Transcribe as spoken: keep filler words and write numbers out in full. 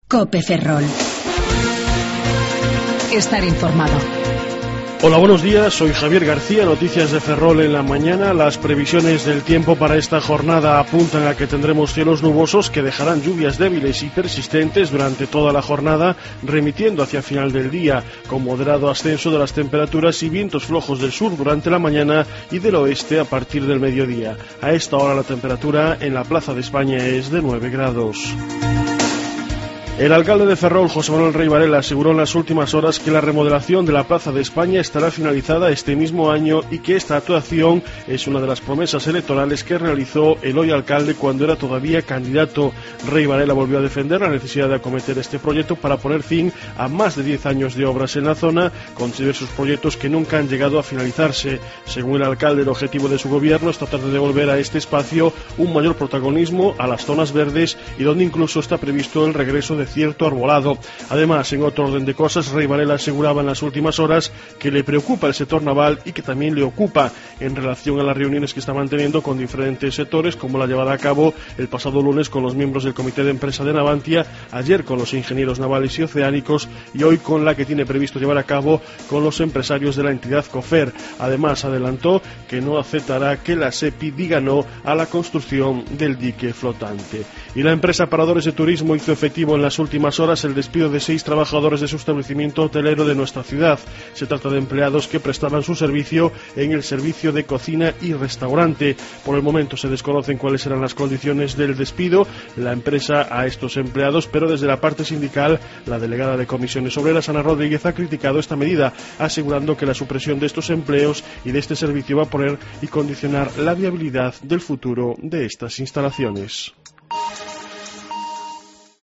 COPE Ferrol. Estar informado. Hola, buenos días, soy Javier García, noticias de Ferrol en la mañana. Las previsiones del tiempo para esta jornada apuntan a que tendremos cielos nubosos que dejarán lluvias débiles y persistentes durante toda la jornada, remitiendo hacia final del día, con moderado ascenso de las temperaturas y vientos flojos del sur durante la mañana y del oeste a partir del mediodía. A esta hora la temperatura en la Plaza de España es de nueve grados. El alcalde de Ferrol, José Manuel Rey Varela, aseguró en las últimas horas que la remodelación de la Plaza de España estará finalizada este mismo año y que esta actuación es una de las promesas electorales que realizó el hoy alcalde cuando era todavía candidato. Rey Varela volvió a defender la necesidad de acometer este proyecto para poner fin a más de diez años de obras en la zona, con diversos proyectos que nunca han llegado a finalizarse. Según el alcalde, el objetivo de su gobierno es tratar de devolver a este espacio un mayor protagonismo a las zonas verdes y donde incluso está previsto el regreso de cierto arbolado. Además, en otro orden de cosas, Rey Varela aseguraba en las últimas horas que le preocupa el sector naval y que también le ocupa en relación a las reuniones que está manteniendo con diferentes sectores, como la llevada a cabo el pasado lunes con los miembros del comité de empresa de Navantia, ayer con los ingenieros navales y oceánicos y hoy con la que tiene previsto llevar a cabo con los empresarios de la entidad COFER. Además, adelantó que no aceptará que la SEPI diga no a la construcción del dique flotante. Y la empresa Paradores de Turismo hizo efectivo en las últimas horas el despido de seis trabajadores de su establecimiento hotelero de nuestra ciudad. Se trata de empleados que prestaban su servicio en el servicio de cocina y restaurante. Por el momento se desconocen cuáles serán las condiciones del despido la empresa a estos empleados, pero desde la parte sindical, la delegada de Comisiones Obreras, Ana Rodríguez, ha criticado esta medida, asegurando que la supresión de estos empleos y de este servicio va a poner y condicionar la viabilidad del futuro de estas instalaciones.